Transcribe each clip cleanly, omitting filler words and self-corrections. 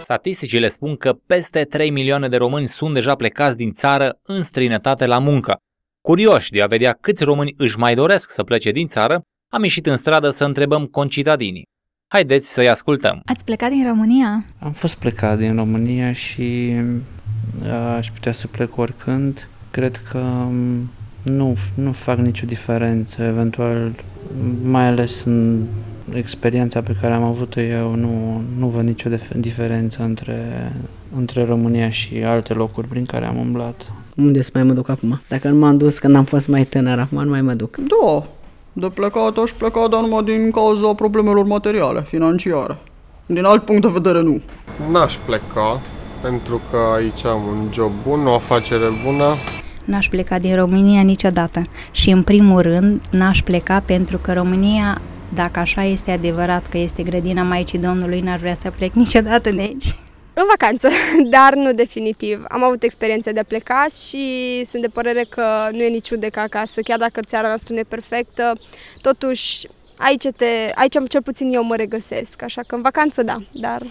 Statisticile spun că peste 3 milioane de români sunt deja plecați din țară în străinătate la muncă. Curioși de a vedea câți români își mai doresc să plece din țară, am ieșit în stradă să întrebăm concitadinii. Haideți să-i ascultăm. Ați plecat din România? Am fost plecat din România și aș putea să plec oricând. Cred că nu fac nicio diferență, eventual, mai ales în experiența pe care am avut-o eu, nu văd nicio diferență între România și alte locuri prin care am umblat. Unde să mai mă duc acum? Dacă nu m-am dus când am fost mai tânăr, acum nu mai mă duc. Da, de plecat aș pleca, dar numai din cauza problemelor materiale, financiare. Din alt punct de vedere, nu. N-aș pleca, pentru că aici am un job bun, o afacere bună. N-aș pleca din România niciodată. Și în primul rând, n-aș pleca pentru că România, dacă așa este adevărat că este grădina Maicii Domnului, n-ar vrea să plec niciodată de aici. În vacanță, dar nu definitiv. Am avut experiența de a pleca și sunt de părere că nu e nici udecă acasă, chiar dacă țara noastră nu e perfectă. Totuși, aici cel puțin eu mă regăsesc, așa că în vacanță da, dar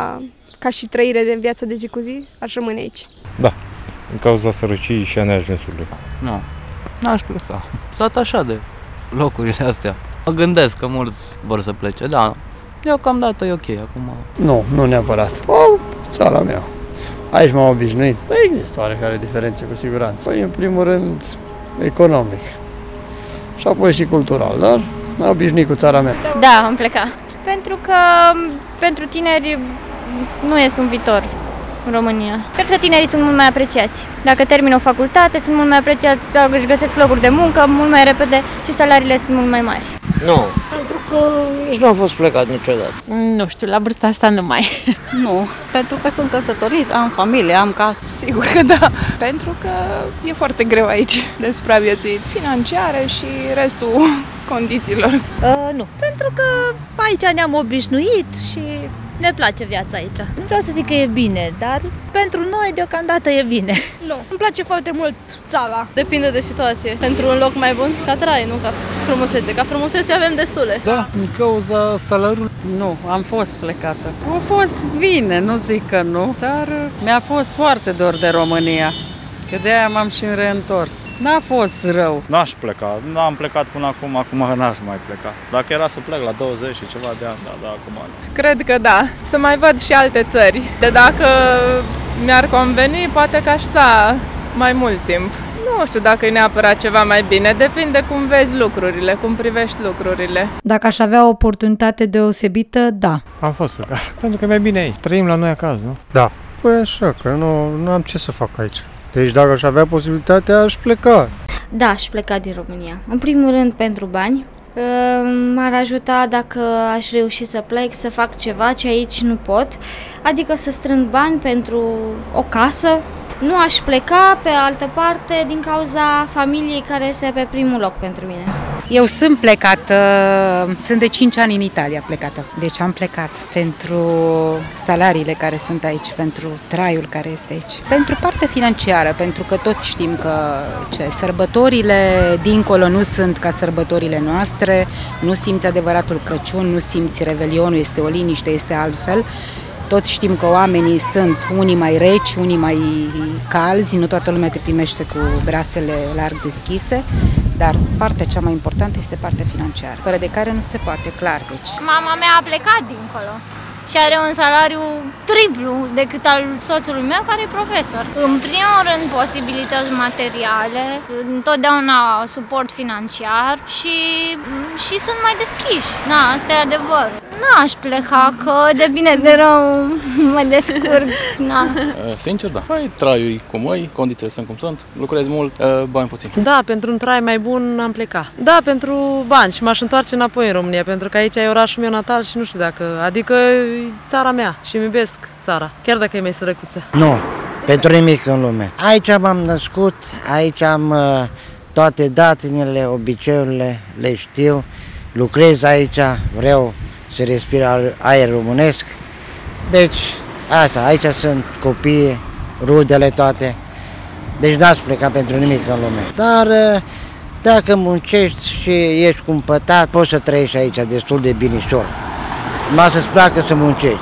ca și trăire de viață de zi cu zi, aș rămâne aici. Da, în cauza sărăciei și a neajunsului. Nu, n-aș pleca. Sunt așa de locurile astea. Mă gândesc că mulți vor să plece, da. Deocamdată e ok, acum. Nu neapărat. Țara mea. Aici m-am obișnuit. Există oarecare diferențe, cu siguranță. În primul rând, economic. Și apoi și cultural, dar m-am obișnuit cu țara mea. Da, am plecat. Pentru că pentru tineri nu este un viitor în România. Cred că tinerii sunt mult mai apreciați. Dacă termină o facultate, sunt mult mai apreciați, își găsesc locuri de muncă mult mai repede și salariile sunt mult mai mari. Nu, pentru că nici nu am fost plecat niciodată. Nu știu, la vârsta asta nu mai. Nu, pentru că sunt căsătorit, am familie, am casă. Sigur că da, pentru că e foarte greu aici de supraviețuit financiare și restul condițiilor. Nu, pentru că aici ne-am obișnuit și ne place viața aici. Nu vreau să zic că e bine, dar pentru noi deocamdată e bine. Nu, îmi place foarte mult țara. Depinde de situație. Pentru un loc mai bun, ca trai, nu ca frumusețe. Ca frumusețe avem destule. Da, din cauza salariului. Nu, am fost plecată. A fost bine, nu zic că nu, dar mi-a fost foarte dor de România. Că de-aia m-am și reîntors. N-a fost rău. N-aș pleca, n-am plecat până acum n-aș mai pleca. Dacă era să plec la 20 și ceva de ani, da, acum nu. Cred că da, să mai văd și alte țări. De dacă mi-ar conveni, poate că aș sta mai mult timp. Nu știu dacă e neapărat ceva mai bine, depinde cum vezi lucrurile, cum privești lucrurile. Dacă aș avea o oportunitate deosebită, da. Am fost plecat, pentru că e mai bine aici. Trăim la noi acasă, nu? Da. Păi așa, că nu am ce să fac aici. Deci dacă aș avea posibilitatea, aș pleca. Da, aș pleca din România. În primul rând pentru bani. M-ar ajuta dacă aș reuși să plec, să fac ceva ce aici nu pot. Adică să strâng bani pentru o casă. Nu aș pleca, pe altă parte, din cauza familiei care este pe primul loc pentru mine. Eu sunt plecată, sunt de 5 ani în Italia plecată. Deci am plecat pentru salariile care sunt aici, pentru traiul care este aici. Pentru partea financiară, pentru că toți știm că sărbătorile dincolo nu sunt ca sărbătorile noastre, nu simți adevăratul Crăciun, nu simți Revelionul, este o liniște, este altfel. Toți știm că oamenii sunt unii mai reci, unii mai calzi, nu toată lumea te primește cu brațele larg deschise, dar partea cea mai importantă este partea financiară, fără de care nu se poate, clar. Deci. Mama mea a plecat dincolo și are un salariu triplu decât al soțului meu, care e profesor. În primul rând, posibilități materiale, întotdeauna suport financiar și sunt mai deschiși. Da, asta e adevărul. N-aș pleca, că de bine de rău mă descurc. Na. Sincer, da. Păi, traiul cum e, condițiile sunt cum sunt, lucrezi mult, bani puțin. Da, pentru un trai mai bun am plecat. Da, pentru bani și m-aș întoarce înapoi în România, pentru că aici e orașul meu natal și nu știu dacă, adică e țara mea și îmi iubesc țara, chiar dacă e mai sărăcuță. Nu, pentru nimic în lume. Aici m-am născut, aici am toate datinele, obiceiurile, le știu, lucrez aici, vreau să respir aer românesc. Deci, asta, aici sunt copii, rudele toate. Deci n-aș pleca pentru nimic în lume. Dar dacă muncești și ești cumpătat, poți să trăiești aici destul de binișor. Numai să-ți placă să muncești.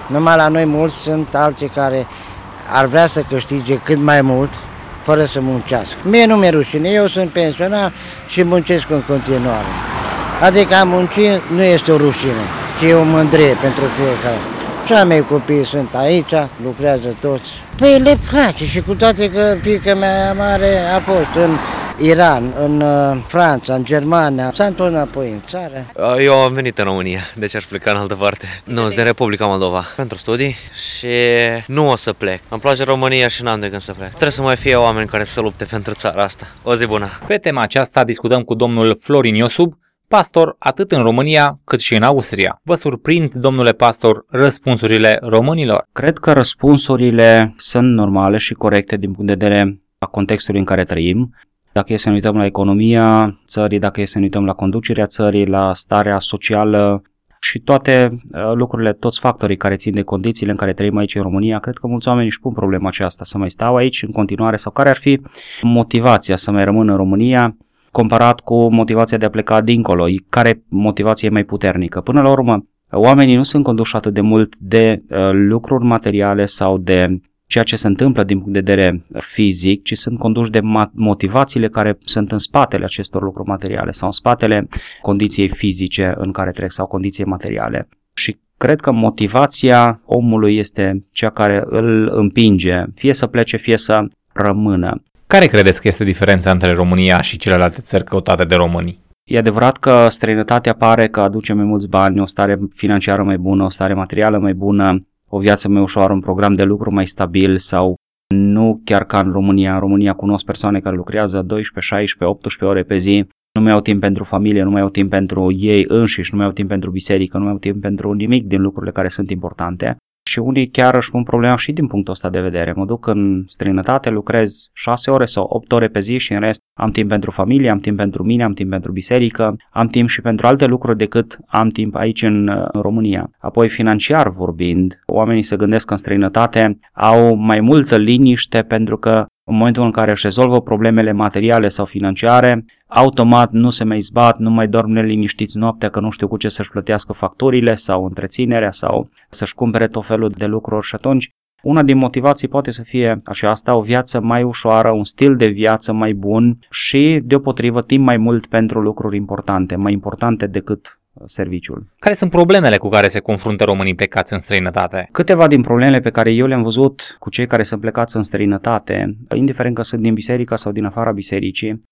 Numai la noi mulți sunt alții care ar vrea să câștige cât mai mult, fără să muncească. Mie nu mi-e rușine, eu sunt pensionar și muncesc în continuare. Adică a munci nu este o rușine, ci e o mândrie pentru fiecare. Și a mei copii sunt aici, lucrează toți. Păi le place și cu toate că fiica mea mare a fost în Iran, în Franța, în Germania, s-a întors înapoi în țară. Eu am venit în România, deci aș pleca în altă parte. Nu, sunt din Republica Moldova, pentru studii și nu o să plec. Îmi place România și n-am de gând să plec. Trebuie să mai fie oameni care să lupte pentru țara asta. O zi bună! Pe tema aceasta discutăm cu domnul Florin Iosub, pastor atât în România cât și în Austria. Vă surprind, domnule pastor, răspunsurile românilor? Cred că răspunsurile sunt normale și corecte din punct de vedere a contextului în care trăim. Dacă e să ne uităm la economia țării, dacă e să ne uităm la conducerea țării, la starea socială și toate lucrurile, toți factorii care țin de condițiile în care trăim aici în România, cred că mulți oameni își pun problema aceasta să mai stau aici în continuare sau care ar fi motivația să mai rămână în România comparat cu motivația de a pleca dincolo, care motivație e mai puternică. Până la urmă, oamenii nu sunt conduși atât de mult de lucruri materiale sau de ceea ce se întâmplă din punct de vedere fizic, ci sunt conduși de motivațiile care sunt în spatele acestor lucruri materiale sau în spatele condiției fizice în care trec sau condiții materiale. Și cred că motivația omului este cea care îl împinge, fie să plece, fie să rămână. Care credeți că este diferența între România și celelalte țări căutate de români? E adevărat că străinătatea pare că aduce mai mulți bani, o stare financiară mai bună, o stare materială mai bună, o viață mai ușoară, un program de lucru mai stabil sau nu chiar ca în România. În România cunosc persoane care lucrează 12, 16, 18 ore pe zi, nu mai au timp pentru familie, nu mai au timp pentru ei înșiși, nu mai au timp pentru biserică, nu mai au timp pentru nimic din lucrurile care sunt importante. Și unii chiar își pun problema și din punctul ăsta de vedere. Mă duc în străinătate, lucrez 6 ore sau 8 ore pe zi și în rest am timp pentru familie, am timp pentru mine, am timp pentru biserică, am timp și pentru alte lucruri decât am timp aici în România. Apoi, financiar vorbind, oamenii se gândesc că în străinătate au mai multă liniște pentru că în momentul în care își rezolvă problemele materiale sau financiare, automat nu se mai zbat, nu mai dorm neliniștiți noaptea că nu știu cu ce să-și plătească facturile sau întreținerea sau să-și cumpere tot felul de lucruri și atunci una din motivații poate să fie aceasta, o viață mai ușoară, un stil de viață mai bun și deopotrivă timp mai mult pentru lucruri importante, mai importante decât serviciul. Care sunt problemele cu care se confruntă românii plecați în străinătate? Câteva din problemele pe care eu le-am văzut cu cei care sunt plecați în străinătate, indiferent că sunt din biserică sau din afara bisericii,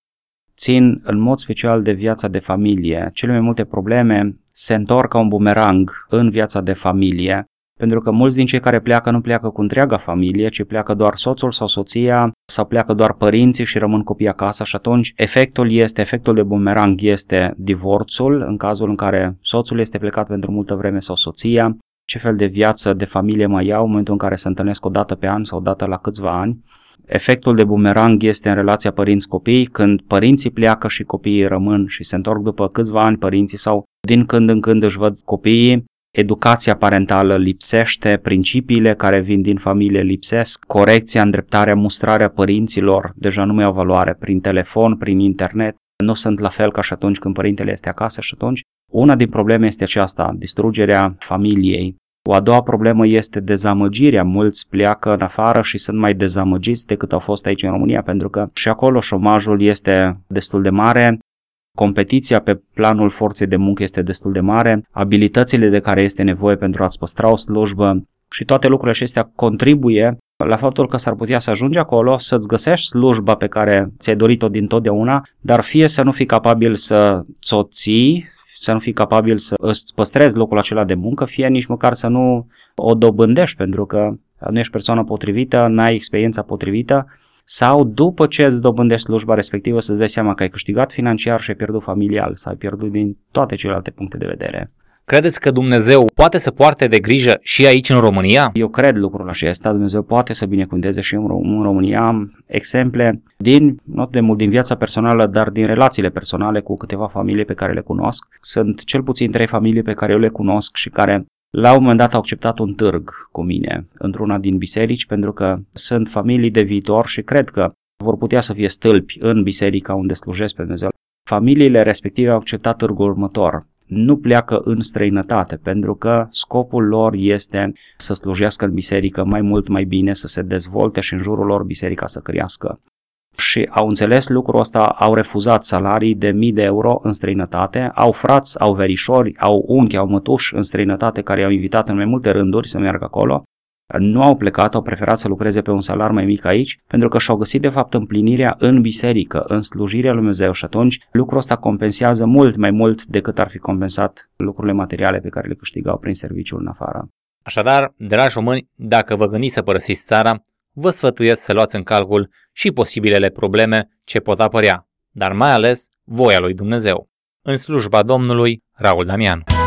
țin în mod special de viața de familie. Cele mai multe probleme se întorc ca un bumerang în viața de familie, pentru că mulți din cei care pleacă nu pleacă cu întreaga familie, ci pleacă doar soțul sau soția sau pleacă doar părinții și rămân copiii acasă și atunci efectul de bumerang este divorțul în cazul în care soțul este plecat pentru multă vreme sau soția, ce fel de viață de familie mai iau în momentul în care se întâlnesc o dată pe an sau o dată la câțiva ani. Efectul de bumerang este în relația părinți-copii, când părinții pleacă și copiii rămân și se întorc după câțiva ani părinții sau din când în când își văd copiii. Educația parentală lipsește, principiile care vin din familie lipsesc, corecția, îndreptarea, mustrarea părinților deja nu mai au valoare prin telefon, prin internet, nu sunt la fel ca și atunci când părintele este acasă și atunci una din probleme este aceasta, distrugerea familiei. O a doua problemă este dezamăgirea. Mulți pleacă în afară și sunt mai dezamăgiți decât au fost aici în România, pentru că și acolo șomajul este destul de mare, competiția pe planul forței de muncă este destul de mare, abilitățile de care este nevoie pentru a-ți păstra o slujbă și toate lucrurile acestea contribuie la faptul că s-ar putea să ajungi acolo, să-ți găsești slujba pe care ți-ai dorit-o dintotdeauna, dar fie să nu fii capabil să ți-o ții, să nu fii capabil să îți păstrezi locul acela de muncă, fie nici măcar să nu o dobândești pentru că nu ești persoana potrivită, n-ai experiența potrivită, sau după ce îți dobândești slujba respectivă să-ți dai seama că ai câștigat financiar și ai pierdut familial sau ai pierdut din toate celelalte puncte de vedere. Credeți că Dumnezeu poate să poarte de grijă și aici în România? Eu cred lucrul acesta, Dumnezeu poate să binecuvânteze și în România. Am exemple not de mult din viața personală, dar din relațiile personale cu câteva familii pe care le cunosc. Sunt cel puțin 3 familii pe care eu le cunosc și care la un moment dat au acceptat un târg cu mine într-una din biserici pentru că sunt familii de viitor și cred că vor putea să fie stâlpi în biserica unde slujesc pe Dumnezeu. Familiile respective au acceptat târgul următor. nu pleacă în străinătate, pentru că scopul lor este să slujească în biserică mai mult, mai bine, să se dezvolte și în jurul lor biserica să crească. Și au înțeles lucrul ăsta, au refuzat salarii de mii de euro în străinătate, au frați, au verișori, au unchi, au mătuși în străinătate care i-au invitat în mai multe rânduri să meargă acolo. Nu au plecat, au preferat să lucreze pe un salar mai mic aici, pentru că și-au găsit de fapt împlinirea în biserică, în slujirea lui Dumnezeu și atunci lucrul ăsta compensează mult mai mult decât ar fi compensat lucrurile materiale pe care le câștigau prin serviciul în afară. Așadar, dragi români, dacă vă gândiți să părăsiți țara, vă sfătuiesc să luați în calcul și posibilele probleme ce pot apărea, dar mai ales voia lui Dumnezeu. În slujba Domnului, Raul Damian.